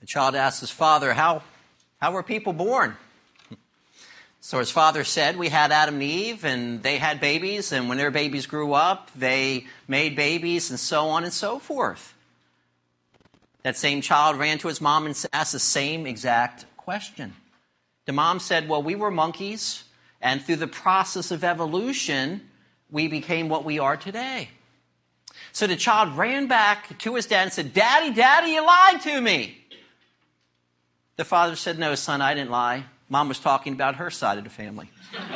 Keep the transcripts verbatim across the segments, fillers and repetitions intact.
child asked his father, how, how were people born? So his father said, we had Adam and Eve, and they had babies, and when their babies grew up, they made babies, and so on and so forth. That same child ran to his mom and asked the same exact question. The mom said, well, we were monkeys, and through the process of evolution, we became what we are today. So the child ran back to his dad and said, Daddy, Daddy, you lied to me. The father said, no, son, I didn't lie. Mom was talking about her side of the family.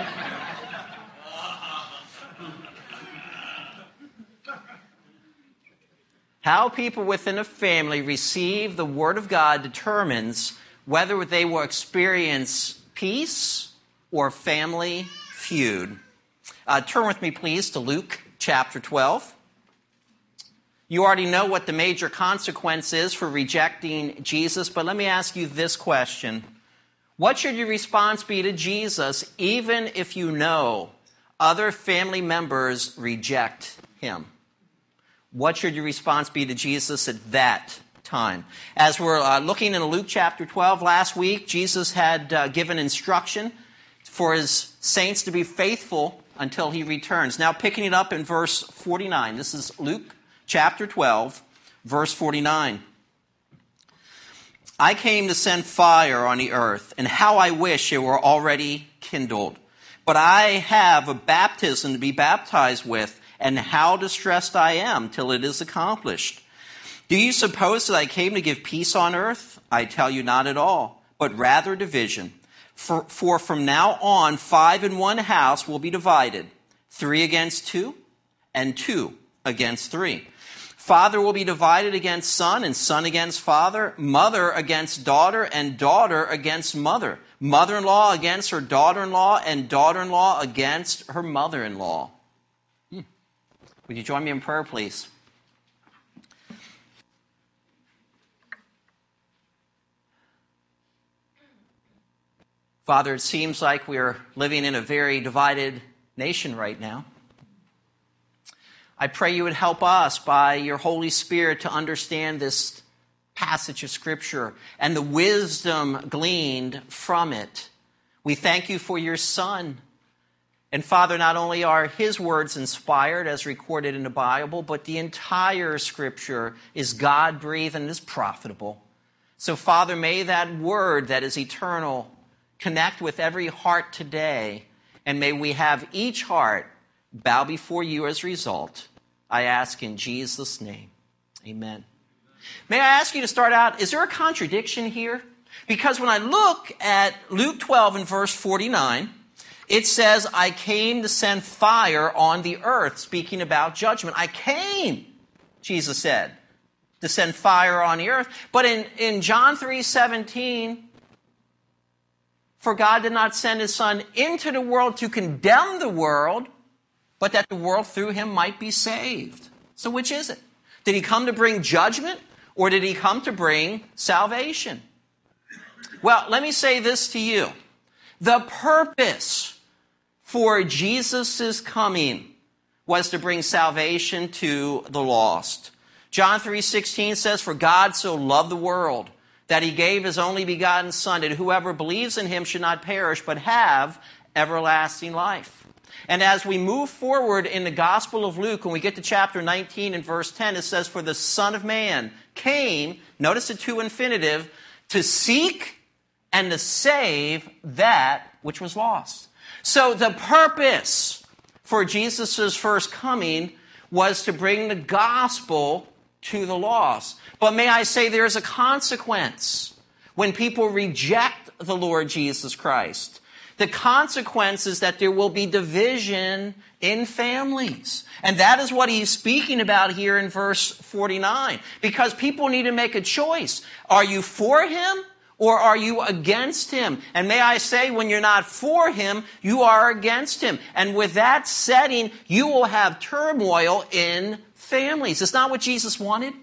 How people within a family receive the Word of God determines whether they will experience peace or family feud. Uh, turn with me, please, to Luke chapter twelve. You already know what the major consequence is for rejecting Jesus, but let me ask you this question. What should your response be to Jesus, even if you know other family members reject him? What should your response be to Jesus at that time? As we're uh, looking in Luke chapter twelve last week, Jesus had uh, given instruction for his saints to be faithful until he returns. Now picking it up in verse forty-nine. This is Luke chapter twelve, verse forty-nine. I came to send fire on the earth, and how I wish it were already kindled. But I have a baptism to be baptized with, and how distressed I am till it is accomplished. Do you suppose that I came to give peace on earth? I tell you not at all, but rather division. For, for from now on, five in one house will be divided, three against two, and two against three. Father will be divided against son, and son against father, mother against daughter, and daughter against mother, mother-in-law against her daughter-in-law, and daughter-in-law against her mother-in-law. Hmm. Would you join me in prayer, please? Father, it seems like we're living in a very divided nation right now. I pray you would help us by your Holy Spirit to understand this passage of Scripture and the wisdom gleaned from it. We thank you for your Son. And Father, not only are his words inspired as recorded in the Bible, but the entire Scripture is God-breathed and is profitable. So Father, may that word that is eternal connect with every heart today, and may we have each heart bow before you as a result. I ask in Jesus' name. Amen. May I ask you to start out, is there a contradiction here? Because when I look at Luke twelve and verse forty-nine, it says, I came to send fire on the earth, speaking about judgment. I came, Jesus said, to send fire on the earth. But in, in John three seventeen, for God did not send his Son into the world to condemn the world, but that the world through him might be saved. So which is it? Did he come to bring judgment, or did he come to bring salvation? Well, let me say this to you. The purpose for Jesus' coming was to bring salvation to the lost. John three sixteen says, for God so loved the world that he gave his only begotten Son, that whoever believes in him should not perish, but have everlasting life. And as we move forward in the Gospel of Luke, when we get to chapter nineteen and verse ten, it says, for the Son of Man came, notice the to infinitive, to seek and to save that which was lost. So the purpose for Jesus' first coming was to bring the gospel to the lost. But may I say there is a consequence when people reject the Lord Jesus Christ. The consequence is that there will be division in families. And that is what he's speaking about here in verse forty-nine. Because people need to make a choice. Are you for him or are you against him? And may I say, when you're not for him, you are against him. And with that setting, you will have turmoil in families. It's not what Jesus wanted.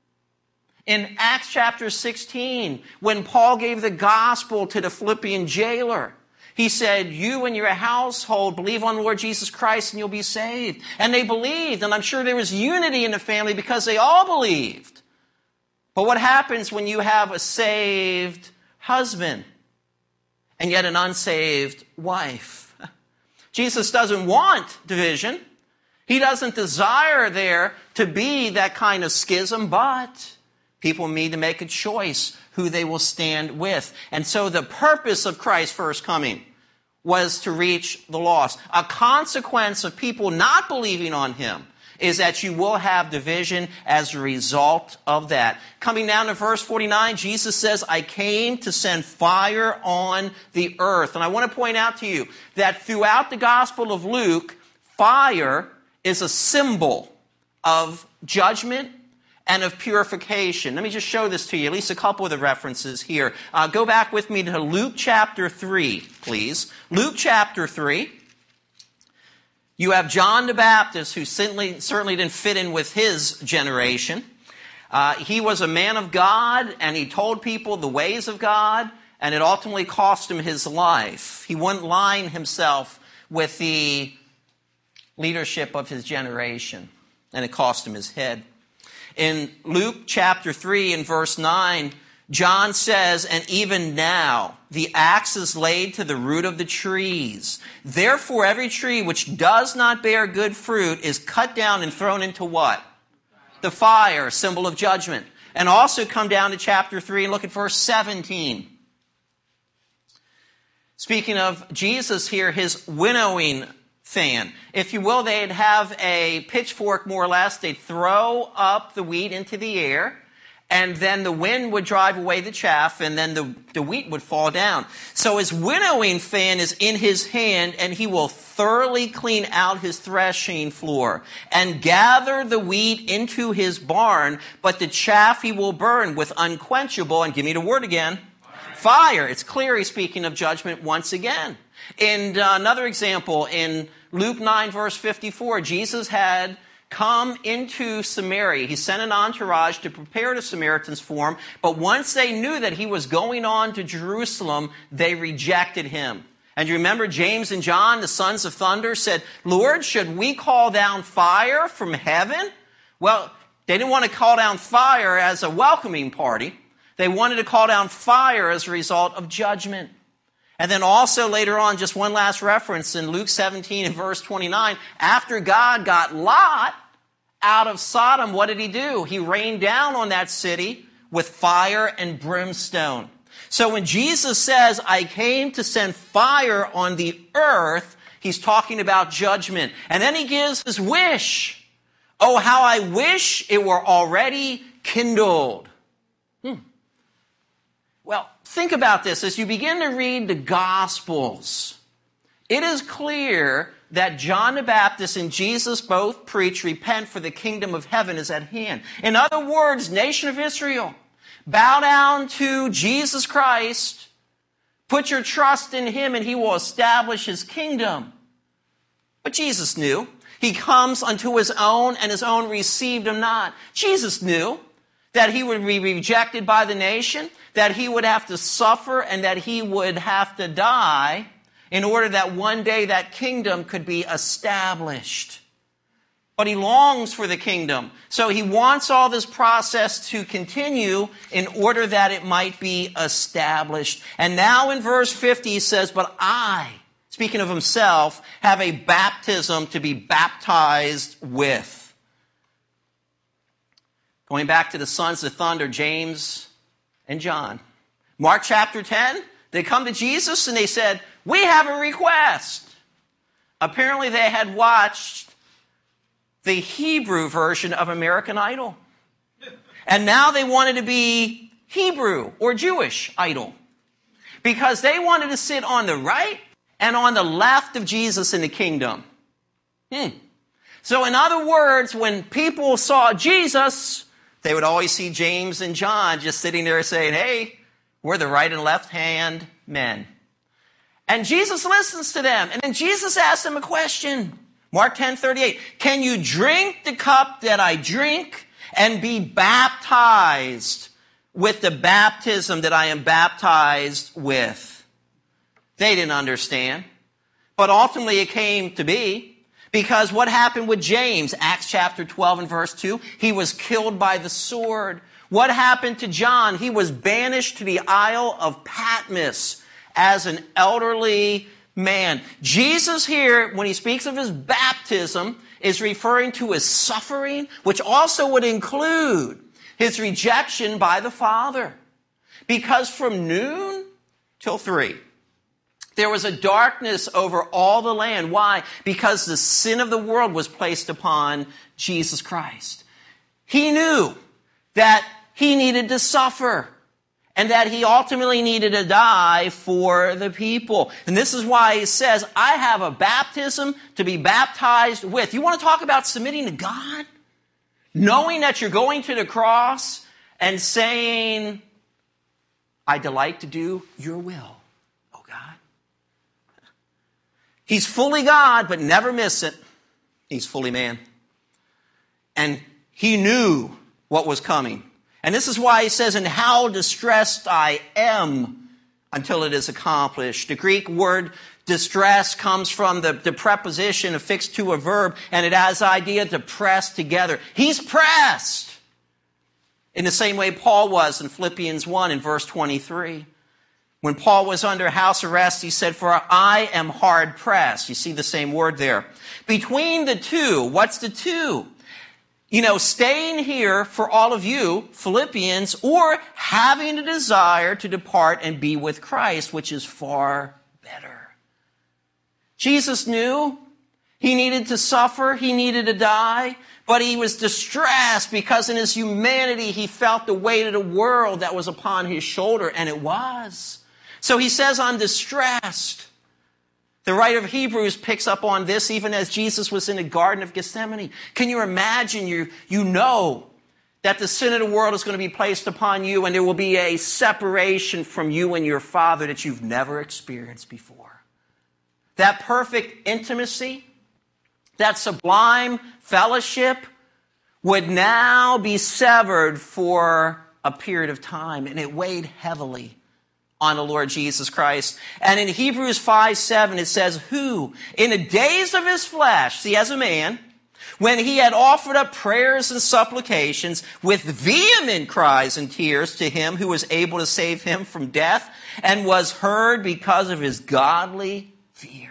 In Acts chapter sixteen, when Paul gave the gospel to the Philippian jailer, he said, you and your household believe on the Lord Jesus Christ and you'll be saved. And they believed, and I'm sure there was unity in the family because they all believed. But what happens when you have a saved husband and yet an unsaved wife? Jesus doesn't want division. He doesn't desire there to be that kind of schism, but people need to make a choice who they will stand with. And so the purpose of Christ's first coming was to reach the lost. A consequence of people not believing on him is that you will have division as a result of that. Coming down to verse forty-nine, Jesus says, I came to send fire on the earth. And I want to point out to you that throughout the Gospel of Luke, fire is a symbol of judgment and of purification. Let me just show this to you, at least a couple of the references here. Uh, go back with me to Luke chapter three, please. Luke chapter three. You have John the Baptist, who certainly, certainly didn't fit in with his generation. Uh, he was a man of God, and he told people the ways of God, and it ultimately cost him his life. He wouldn't line himself with the leadership of his generation, and it cost him his head. In Luke chapter three and verse nine, John says, and even now the axe is laid to the root of the trees. Therefore every tree which does not bear good fruit is cut down and thrown into what? The fire, symbol of judgment. And also come down to chapter three and look at verse seventeen. Speaking of Jesus here, his winnowing fan. If you will, they'd have a pitchfork more or less. They'd throw up the wheat into the air, and then the wind would drive away the chaff, and then the, the wheat would fall down. So his winnowing fan is in his hand, and he will thoroughly clean out his threshing floor and gather the wheat into his barn, but the chaff he will burn with unquenchable, and give me the word again, fire. It's clearly speaking of judgment once again. In uh, another example, in Luke nine, verse fifty-four, Jesus had come into Samaria. He sent an entourage to prepare the Samaritans for him, but once they knew that he was going on to Jerusalem, they rejected him. And you remember James and John, the sons of thunder, said, Lord, should we call down fire from heaven? Well, they didn't want to call down fire as a welcoming party. They wanted to call down fire as a result of judgment. And then also later on, just one last reference in Luke seventeen and verse twenty-nine, after God got Lot out of Sodom, what did he do? He rained down on that city with fire and brimstone. So when Jesus says, I came to send fire on the earth, he's talking about judgment. And then he gives his wish. Oh, how I wish it were already kindled. Hmm. Well, think about this. As you begin to read the Gospels, it is clear that John the Baptist and Jesus both preach, repent, for the kingdom of heaven is at hand. In other words, nation of Israel, bow down to Jesus Christ, put your trust in him, and he will establish his kingdom. But Jesus knew. He comes unto his own, and his own received him not. Jesus knew that he would be rejected by the nation, that he would have to suffer, and that he would have to die in order that one day that kingdom could be established. But he longs for the kingdom. So he wants all this process to continue in order that it might be established. And now in verse fifty he says, but I, speaking of himself, have a baptism to be baptized with. Going back to the sons of thunder, James and John. Mark chapter ten, they come to Jesus and they said, we have a request. Apparently they had watched the Hebrew version of American Idol. And now they wanted to be Hebrew or Jewish Idol. Because they wanted to sit on the right and on the left of Jesus in the kingdom. Hmm. So in other words, when people saw Jesus, they would always see James and John just sitting there saying, hey, we're the right and left hand men. And Jesus listens to them. And then Jesus asks them a question. Mark ten thirty-eight. Can you drink the cup that I drink and be baptized with the baptism that I am baptized with? They didn't understand. But ultimately it came to be. Because what happened with James? Acts chapter twelve and verse two. He was killed by the sword. What happened to John? He was banished to the Isle of Patmos as an elderly man. Jesus here, when he speaks of his baptism, is referring to his suffering, which also would include his rejection by the Father. Because from noon till three, there was a darkness over all the land. Why? Because the sin of the world was placed upon Jesus Christ. He knew that he needed to suffer and that he ultimately needed to die for the people. And this is why he says, I have a baptism to be baptized with. You want to talk about submitting to God? Knowing that you're going to the cross and saying, I delight to do your will, oh God. He's fully God, but never miss it. He's fully man. And he knew what was coming. And this is why he says, and how distressed I am until it is accomplished. The Greek word distress comes from the, the preposition affixed to a verb, and it has the idea to press together. He's pressed. In the same way Paul was in Philippians one in verse twenty-three. When Paul was under house arrest, he said, for I am hard pressed. You see the same word there. Between the two, what's the two? You know, staying here for all of you, Philippians, or having a desire to depart and be with Christ, which is far better. Jesus knew he needed to suffer, he needed to die, but he was distressed because in his humanity he felt the weight of the world that was upon his shoulder, and it was. So he says, I'm distressed. The writer of Hebrews picks up on this even as Jesus was in the Garden of Gethsemane. Can you imagine? You, you know that the sin of the world is going to be placed upon you and there will be a separation from you and your Father that you've never experienced before. That perfect intimacy, that sublime fellowship would now be severed for a period of time, and it weighed heavily on the Lord Jesus Christ. And in Hebrews five seven it says, who in the days of his flesh, see, as a man, when he had offered up prayers and supplications with vehement cries and tears to him who was able to save him from death, and was heard because of his godly fear.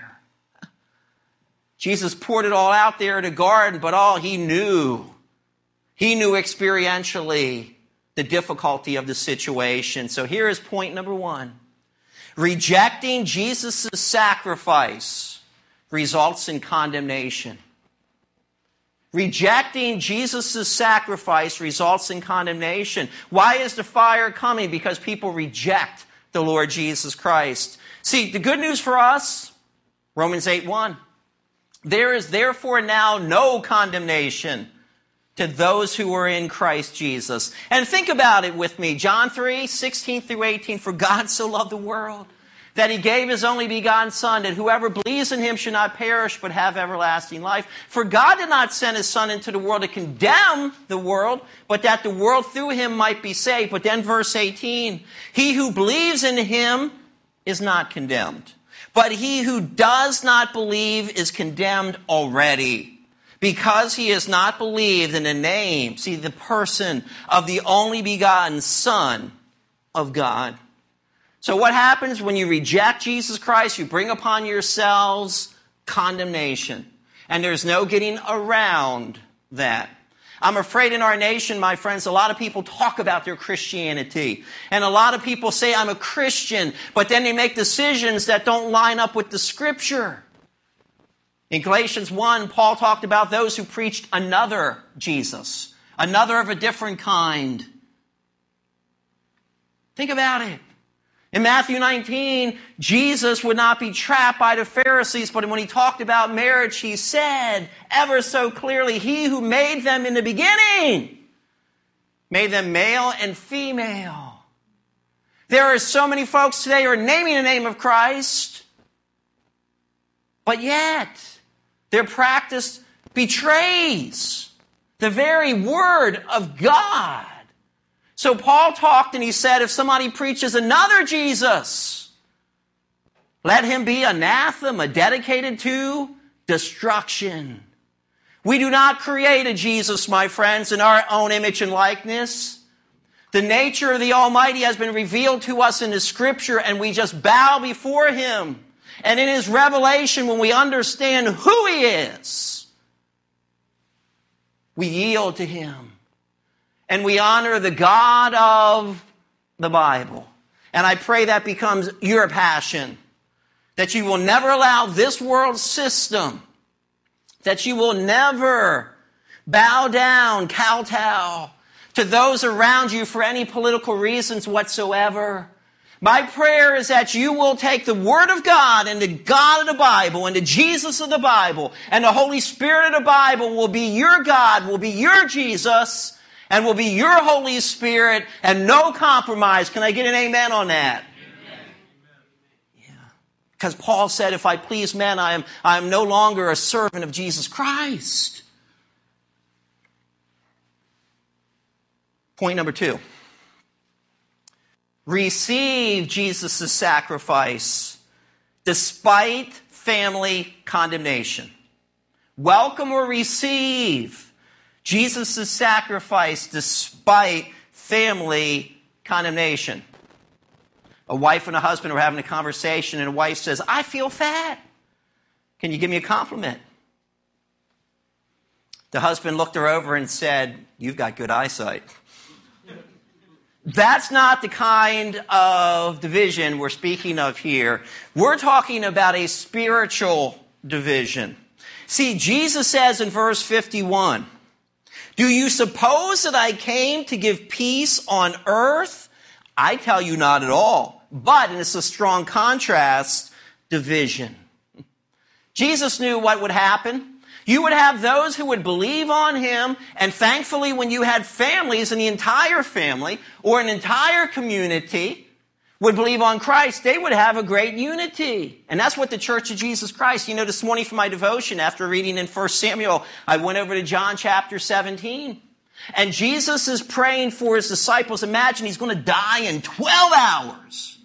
Jesus poured it all out there in the garden, but all he knew, he knew experientially the difficulty of the situation. So here is point number one. Rejecting Jesus' sacrifice results in condemnation. Rejecting Jesus' sacrifice results in condemnation. Why is the fire coming? Because people reject the Lord Jesus Christ. See, the good news for us, Romans eight one. There is therefore now no condemnation to those who are in Christ Jesus. And think about it with me. John three sixteen through eighteen. For God so loved the world that he gave his only begotten Son, that whoever believes in him should not perish but have everlasting life. For God did not send his Son into the world to condemn the world, but that the world through him might be saved. But then verse eighteen. He who believes in him is not condemned, but he who does not believe is condemned already, because he has not believed in the name, see, the person of the only begotten Son of God. So what happens when you reject Jesus Christ? You bring upon yourselves condemnation. And there's no getting around that. I'm afraid in our nation, my friends, a lot of people talk about their Christianity. And a lot of people say, I'm a Christian, but then they make decisions that don't line up with the Scripture. In Galatians one, Paul talked about those who preached another Jesus, another of a different kind. Think about it. In Matthew nineteen, Jesus would not be trapped by the Pharisees, but when he talked about marriage, he said ever so clearly, he who made them in the beginning made them male and female. There are so many folks today who are naming the name of Christ, but yet their practice betrays the very word of God. So Paul talked and he said, if somebody preaches another Jesus, let him be anathema, dedicated to destruction. We do not create a Jesus, my friends, in our own image and likeness. The nature of the Almighty has been revealed to us in the Scripture, and we just bow before Him. And in His revelation, when we understand who He is, we yield to Him. And we honor the God of the Bible. And I pray that becomes your passion. That you will never allow this world system, that you will never bow down, kowtow to those around you for any political reasons whatsoever. My prayer is that you will take the Word of God and the God of the Bible and the Jesus of the Bible and the Holy Spirit of the Bible will be your God, will be your Jesus, and will be your Holy Spirit, and no compromise. Can I get an amen on that? Yeah. Because Paul said, if I please men, I am, I am no longer a servant of Jesus Christ. Point number two. Receive Jesus' sacrifice despite family condemnation. Welcome or receive Jesus' sacrifice despite family condemnation. A wife and a husband are having a conversation and a wife says, I feel fat. Can you give me a compliment? The husband looked her over and said, you've got good eyesight. That's not the kind of division we're speaking of here. We're talking about a spiritual division. See, Jesus says in verse fifty-one, do you suppose that I came to give peace on earth? I tell you not at all. But, and it's a strong contrast, division. Jesus knew what would happen. You would have those who would believe on Him, and thankfully when you had families and the entire family or an entire community would believe on Christ, they would have a great unity. And that's what the Church of Jesus Christ, you know, this morning for my devotion, after reading in First Samuel, I went over to John chapter seventeen. And Jesus is praying for His disciples. Imagine He's going to die in twelve hours.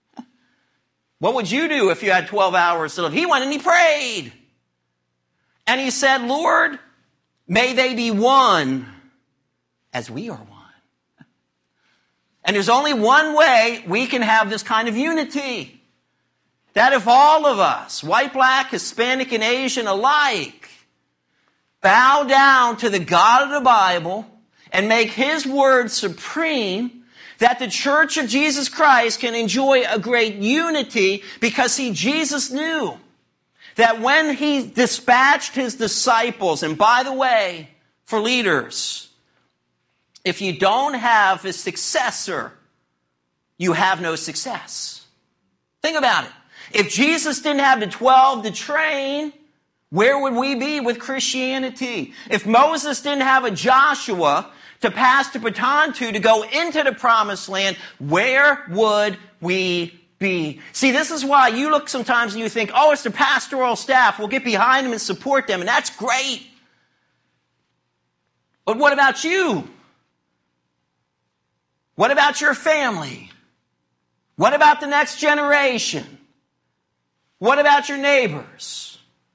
What would you do if you had twelve hours to live? He went and He prayed. And He said, Lord, may they be one as we are one. And there's only one way we can have this kind of unity. That if all of us, white, black, Hispanic, and Asian alike, bow down to the God of the Bible and make His word supreme, that the Church of Jesus Christ can enjoy a great unity because, see, Jesus knew that when He dispatched His disciples, and by the way, for leaders, if you don't have a successor, you have no success. Think about it. If Jesus didn't have the twelve to train, where would we be with Christianity? If Moses didn't have a Joshua to pass the baton to, to go into the promised land, where would we be? See, this is why you look sometimes and you think, oh, it's the pastoral staff. We'll get behind them and support them, and that's great. But what about you? What about your family? What about the next generation? What about your neighbors?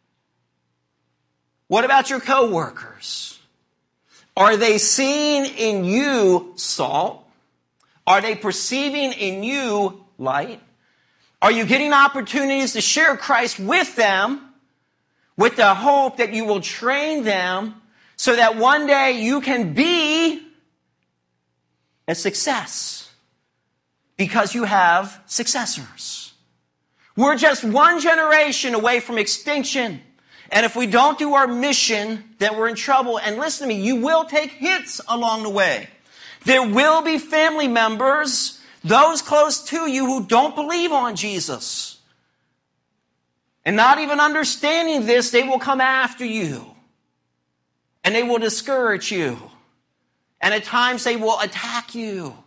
What about your coworkers? Are they seeing in you salt? Are they perceiving in you light? Are you getting opportunities to share Christ with them with the hope that you will train them so that one day you can be a success because you have successors? We're just one generation away from extinction. And if we don't do our mission, then we're in trouble. And listen to me, you will take hits along the way. There will be family members, those close to you, who don't believe on Jesus. And not even understanding this, they will come after you. And they will discourage you. And at times they will attack you.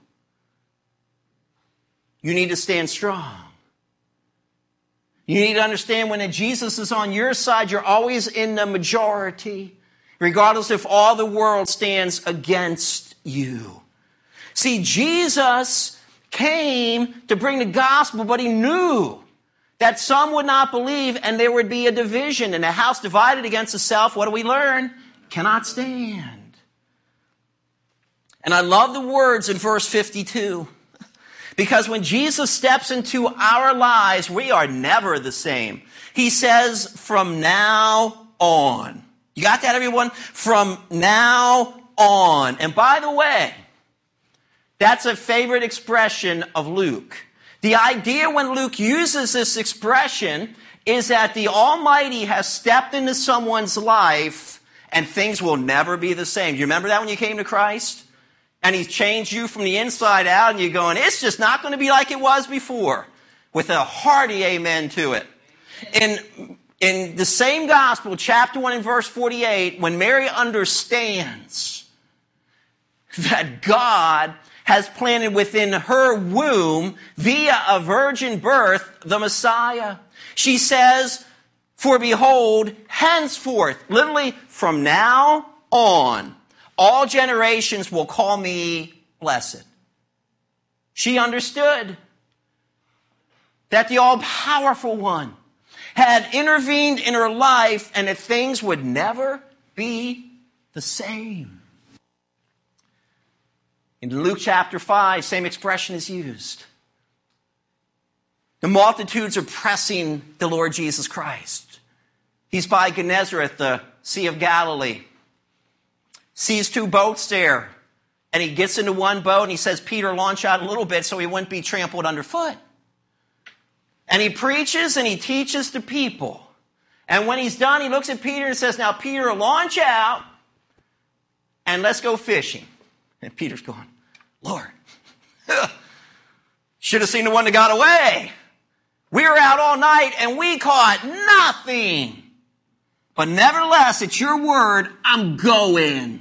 You need to stand strong. You need to understand when Jesus is on your side, you're always in the majority, regardless if all the world stands against you. See, Jesus came to bring the gospel, but He knew that some would not believe and there would be a division. And a house divided against itself, what do we learn? Cannot stand. And I love the words in verse fifty-two. Because when Jesus steps into our lives, we are never the same. He says, from now on. You got that, everyone? From now on. And by the way, that's a favorite expression of Luke. The idea when Luke uses this expression is that the Almighty has stepped into someone's life and things will never be the same. Do you remember that when you came to Christ? And He's changed you from the inside out and you're going, it's just not going to be like it was before. With a hearty amen to it. In, in the same gospel, chapter one and verse forty-eight, when Mary understands that God has planted within her womb, via a virgin birth, the Messiah, she says, for behold, henceforth, literally from now on, all generations will call me blessed. She understood that the all-powerful one had intervened in her life and that things would never be the same. In Luke chapter five, same expression is used. The multitudes are pressing the Lord Jesus Christ. He's by Gennesaret, the Sea of Galilee. Sees two boats there. And he gets into one boat and he says, Peter, launch out a little bit so he wouldn't be trampled underfoot. And he preaches and he teaches the people. And when he's done, he looks at Peter and says, now, Peter, launch out and let's go fishing. And Peter's going, Lord, should have seen the one that got away. We were out all night and we caught nothing. But nevertheless, it's your word, I'm going.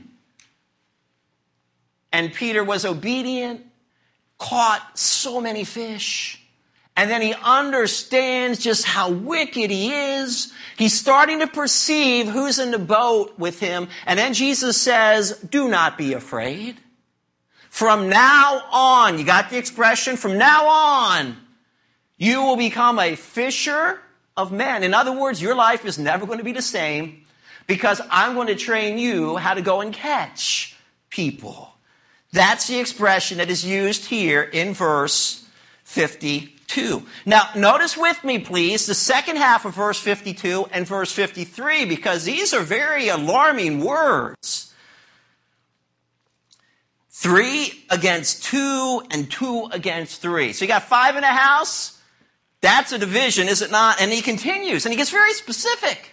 And Peter was obedient, caught so many fish. And then he understands just how wicked he is. He's starting to perceive who's in the boat with him. And then Jesus says, do not be afraid. From now on, you got the expression, from now on, you will become a fisher of men. In other words, your life is never going to be the same because I'm going to train you how to go and catch people. That's the expression that is used here in verse fifty-two. Now, notice with me, please, the second half of verse fifty-two and verse fifty-three, because these are very alarming words. Three against two and two against three. So you got five in a house. That's a division, is it not? And he continues, and he gets very specific.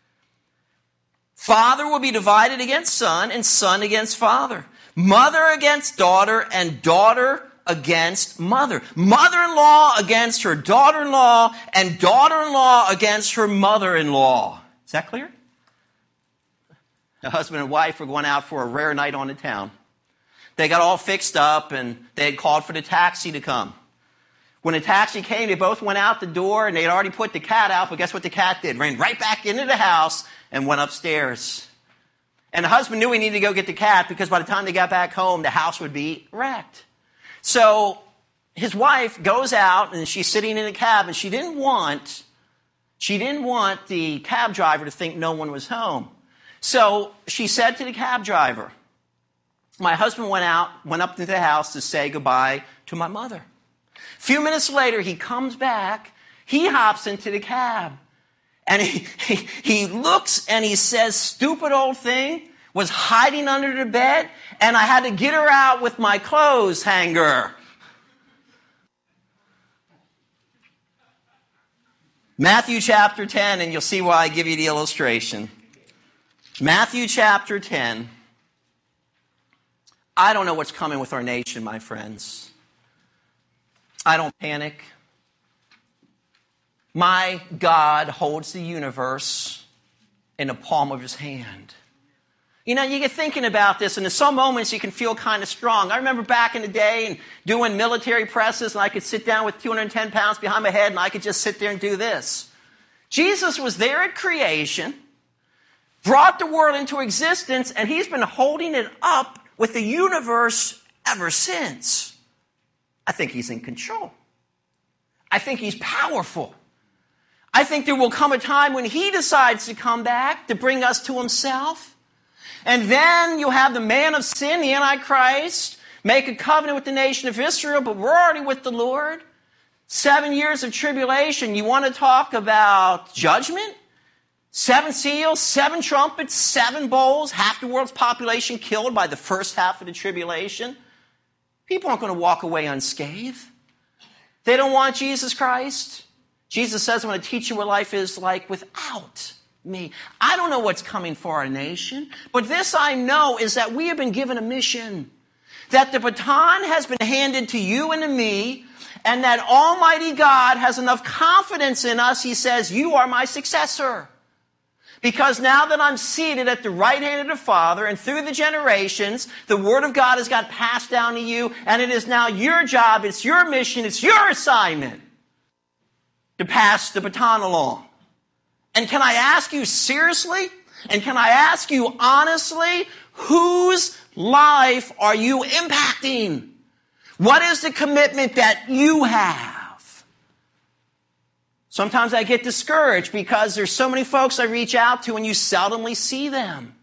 Father will be divided against son, and son against father. Mother against daughter, and daughter against mother. Mother-in-law against her daughter-in-law, and daughter-in-law against her mother-in-law. Is that clear? The husband and wife were going out for a rare night on the town. They got all fixed up, and they had called for the taxi to come. When the taxi came, they both went out the door, and they had already put the cat out, but guess what the cat did? Ran right back into the house and went upstairs. And the husband knew he needed to go get the cat because by the time they got back home, the house would be wrecked. So his wife goes out, and she's sitting in a cab, and she didn't want, she didn't want the cab driver to think no one was home. So she said to the cab driver, my husband went out, went up to the house to say goodbye to my mother. A few minutes later, he comes back, he hops into the cab, and he, he, he looks and he says, stupid old thing, was hiding under the bed, and I had to get her out with my clothes hanger. Matthew chapter ten, and you'll see why I give you the illustration. Matthew chapter ten. I don't know what's coming with our nation, my friends. I don't panic. My God holds the universe in the palm of his hand. You know, you get thinking about this, and in some moments you can feel kind of strong. I remember back in the day and doing military presses, and I could sit down with two hundred ten pounds behind my head, and I could just sit there and do this. Jesus was there at creation, brought the world into existence, and he's been holding it up with the universe ever since. I think he's in control. I think he's powerful. I think there will come a time when he decides to come back to bring us to himself. And then you'll have the man of sin, the Antichrist, make a covenant with the nation of Israel, but we're already with the Lord. Seven years of tribulation. You want to talk about judgment? Seven seals, seven trumpets, seven bowls, half the world's population killed by the first half of the tribulation. People aren't going to walk away unscathed. They don't want Jesus Christ. Jesus says, I'm going to teach you what life is like without me. I don't know what's coming for our nation, but this I know is that we have been given a mission. That the baton has been handed to you and to me, and that Almighty God has enough confidence in us, He says, you are my successor. Because now that I'm seated at the right hand of the Father, and through the generations, the Word of God has got passed down to you, and it is now your job, it's your mission, it's your assignment to pass the baton along. And can I ask you seriously, and can I ask you honestly, whose life are you impacting? What is the commitment that you have? Sometimes I get discouraged because there's so many folks I reach out to and you seldomly see them.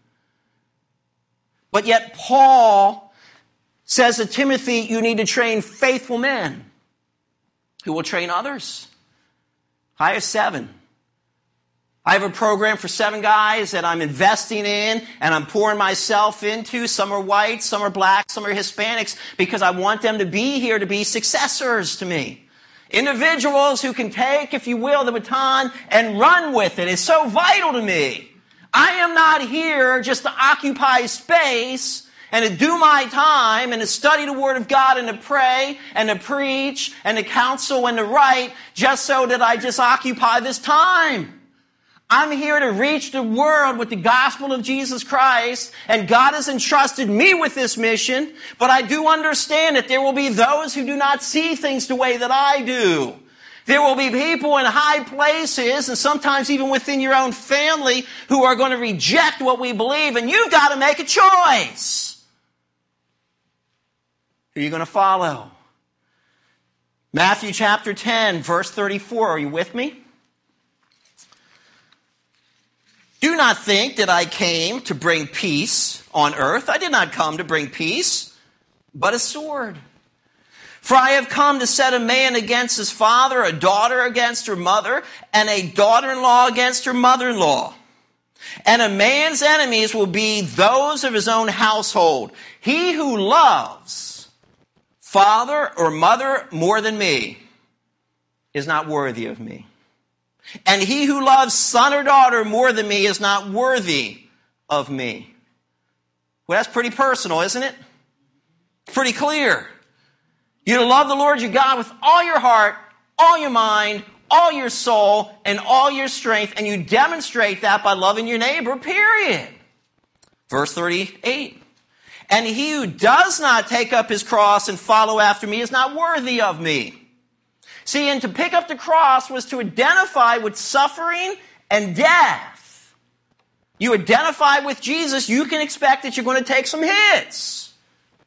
But yet Paul says to Timothy, you need to train faithful men who will train others. I have seven. I have a program for seven guys that I'm investing in and I'm pouring myself into. Some are white, some are black, some are Hispanics, because I want them to be here to be successors to me. Individuals who can take, if you will, the baton and run with it. It's so vital to me. I am not here just to occupy space and to do my time and to study the Word of God and to pray and to preach and to counsel and to write just so that I just occupy this time. I'm here to reach the world with the gospel of Jesus Christ, and God has entrusted me with this mission, but I do understand that there will be those who do not see things the way that I do. There will be people in high places, and sometimes even within your own family, who are going to reject what we believe, and you've got to make a choice. Who are you going to follow? Matthew chapter ten, verse thirty-four. Are you with me? Do not think that I came to bring peace on earth. I did not come to bring peace, but a sword. For I have come to set a man against his father, a daughter against her mother, and a daughter-in-law against her mother-in-law. And a man's enemies will be those of his own household. He who loves father or mother more than me is not worthy of me. And he who loves son or daughter more than me is not worthy of me. Well, that's pretty personal, isn't it? Pretty clear. You're to love the Lord your God with all your heart, all your mind, all your soul, and all your strength. And you demonstrate that by loving your neighbor, period. Verse thirty-eight. And he who does not take up his cross and follow after me is not worthy of me. See, and to pick up the cross was to identify with suffering and death. You identify with Jesus, you can expect that you're going to take some hits.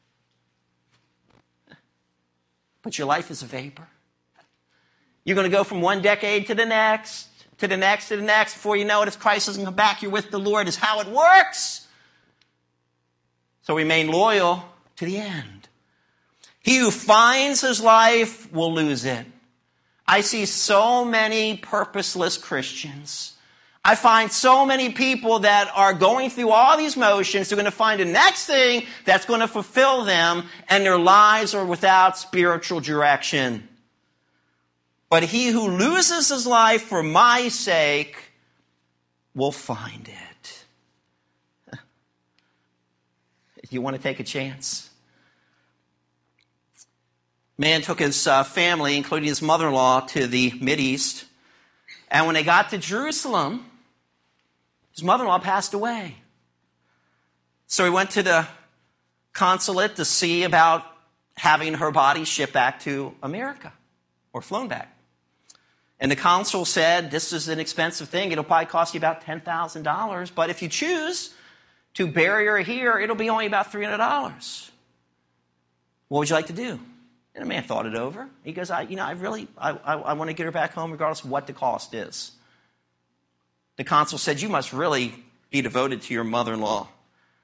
But your life is a vapor. You're going to go from one decade to the next, to the next, to the next. Before you know it, if Christ doesn't come back, you're with the Lord. Is how it works. So remain loyal to the end. He who finds his life will lose it. I see so many purposeless Christians. I find so many people that are going through all these motions. They're going to find the next thing that's going to fulfill them, and their lives are without spiritual direction. But he who loses his life for my sake will find it. You want to take a chance? Man took his uh, family, including his mother-in-law, to the Mideast. And when they got to Jerusalem, his mother-in-law passed away. So he went to the consulate to see about having her body shipped back to America or flown back. And the consul said, this is an expensive thing. It'll probably cost you about ten thousand dollars. But if you choose to bury her here, it'll be only about three hundred dollars. What would you like to do? And the man thought it over. He goes, I, you know, I really, I, I, I want to get her back home regardless of what the cost is. The consul said, you must really be devoted to your mother-in-law.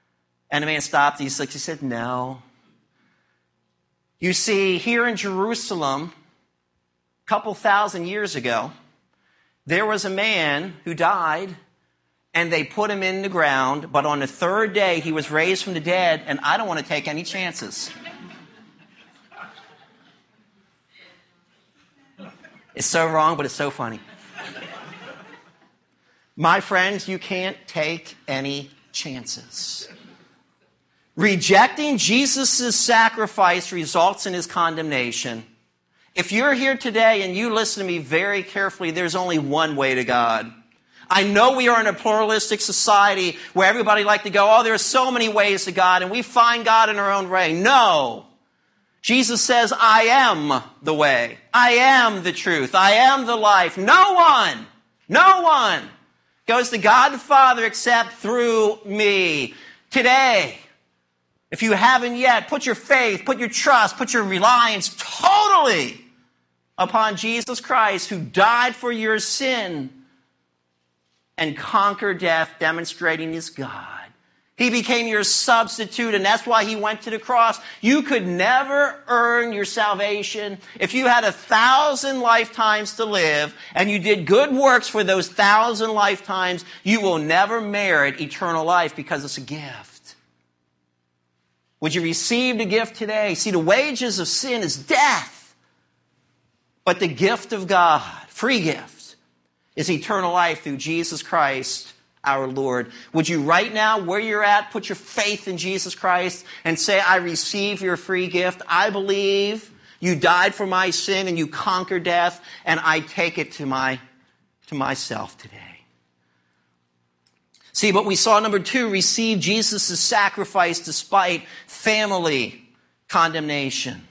And the man stopped. He said, no. You see, here in Jerusalem, a couple thousand years ago, there was a man who died, and they put him in the ground, but on the third day, he was raised from the dead, and I don't want to take any chances. It's so wrong, but it's so funny. My friends, you can't take any chances. Rejecting Jesus' sacrifice results in his condemnation. If you're here today and you listen to me very carefully, there's only one way to God. I know we are in a pluralistic society where everybody like to go, oh, there are so many ways to God, and we find God in our own way. No. Jesus says, I am the way. I am the truth. I am the life. No one, no one goes to God the Father except through me. Today, if you haven't yet, put your faith, put your trust, put your reliance totally upon Jesus Christ, who died for your sin and conquered death, demonstrating his God. He became your substitute, and that's why he went to the cross. You could never earn your salvation. If you had a thousand lifetimes to live, and you did good works for those thousand lifetimes, you will never merit eternal life because it's a gift. Would you receive the gift today? See, the wages of sin is death. But the gift of God, free gift, is eternal life through Jesus Christ, our Lord. Would you right now, where you're at, put your faith in Jesus Christ and say, I receive your free gift. I believe you died for my sin and you conquered death, and I take it to my to myself today. See, but we saw number two, receive Jesus' sacrifice despite family condemnation.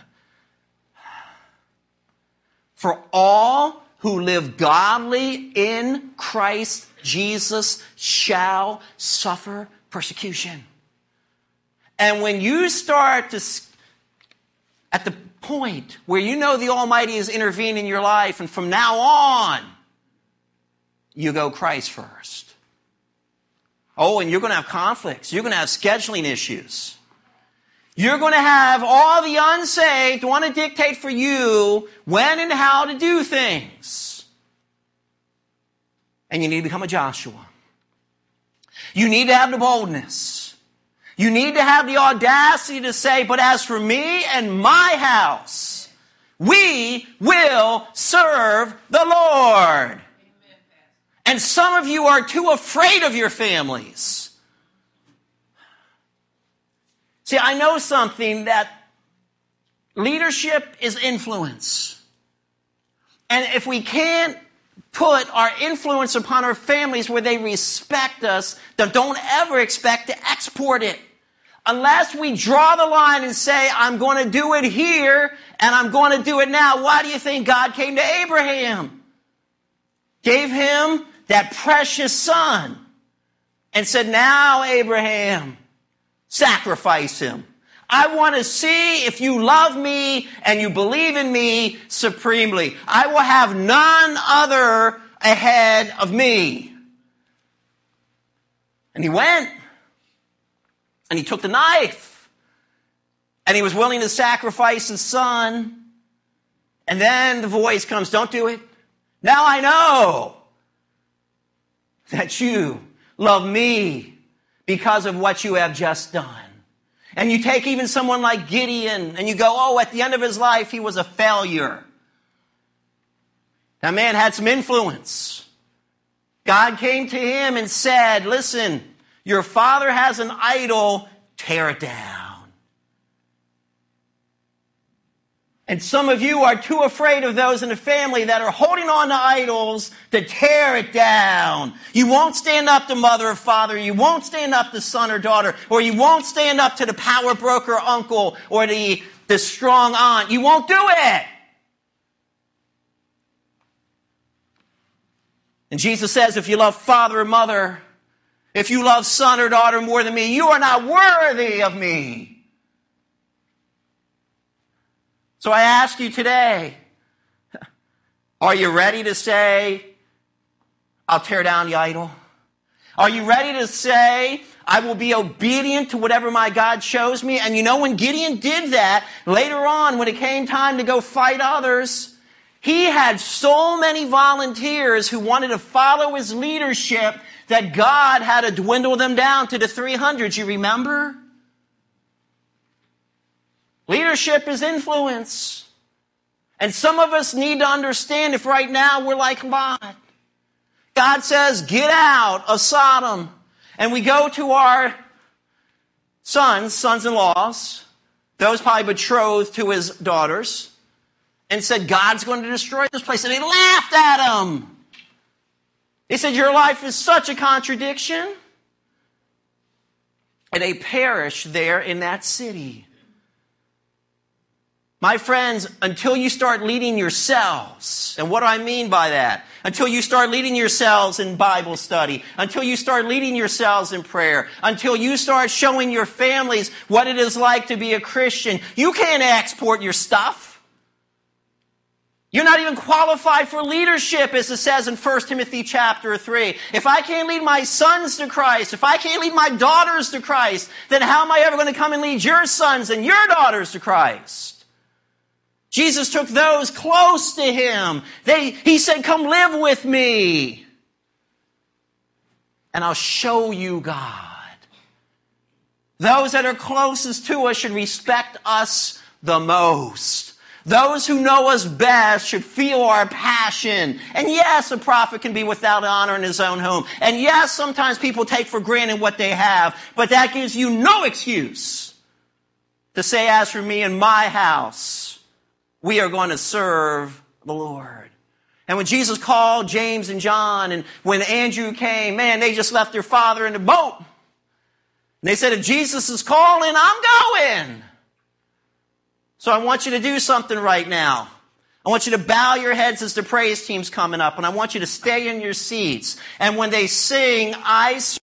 For all who live godly in Christ Jesus shall suffer persecution. And when you start to, at the point where you know the Almighty is intervening in your life, and from now on, you go Christ first. Oh, and you're going to have conflicts. You're going to have scheduling issues. You're going to have all the unsaved want to dictate for you when and how to do things. And you need to become a Joshua. You need to have the boldness. You need to have the audacity to say, but as for me and my house, we will serve the Lord. And some of you are too afraid of your families. See, I know something, that leadership is influence. And if we can't put our influence upon our families where they respect us, then don't ever expect to export it. Unless we draw the line and say, I'm going to do it here and I'm going to do it now. Why do you think God came to Abraham? Gave him that precious son and said, now, Abraham, sacrifice him. I want to see if you love me and you believe in me supremely. I will have none other ahead of me. And he went. And he took the knife. And he was willing to sacrifice his son. And then the voice comes, don't do it. Now I know that you love me because of what you have just done. And you take even someone like Gideon and you go, oh, at the end of his life, he was a failure. That man had some influence. God came to him and said, listen, your father has an idol, tear it down. And some of you are too afraid of those in the family that are holding on to idols to tear it down. You won't stand up to mother or father. You won't stand up to son or daughter. Or you won't stand up to the power broker uncle or the, the strong aunt. You won't do it. And Jesus says, if you love father or mother, if you love son or daughter more than me, you are not worthy of me. So I ask you today, are you ready to say, I'll tear down the idol? Are you ready to say, I will be obedient to whatever my God shows me. And you know, when Gideon did that, later on, when it came time to go fight others, he had so many volunteers who wanted to follow his leadership that God had to dwindle them down to the three hundred. You remember? Leadership is influence. And some of us need to understand if right now we're like Lot. God says, get out of Sodom. And we go to our sons, sons-in-laws, those probably betrothed to his daughters, and said, God's going to destroy this place. And they laughed at him. They said, your life is such a contradiction. And they perished there in that city. My friends, until you start leading yourselves, and what do I mean by that? Until you start leading yourselves in Bible study, until you start leading yourselves in prayer, until you start showing your families what it is like to be a Christian, you can't export your stuff. You're not even qualified for leadership, as it says in First Timothy chapter three. If I can't lead my sons to Christ, if I can't lead my daughters to Christ, then how am I ever going to come and lead your sons and your daughters to Christ? Jesus took those close to him. They, he said, come live with me. And I'll show you God. Those that are closest to us should respect us the most. Those who know us best should feel our passion. And yes, a prophet can be without honor in his own home. And yes, sometimes people take for granted what they have. But that gives you no excuse to say, as for me and my house, we are going to serve the Lord. And when Jesus called James and John, and when Andrew came, man, they just left their father in the boat. And they said, if Jesus is calling, I'm going. So I want you to do something right now. I want you to bow your heads as the praise team's coming up, and I want you to stay in your seats. And when they sing, I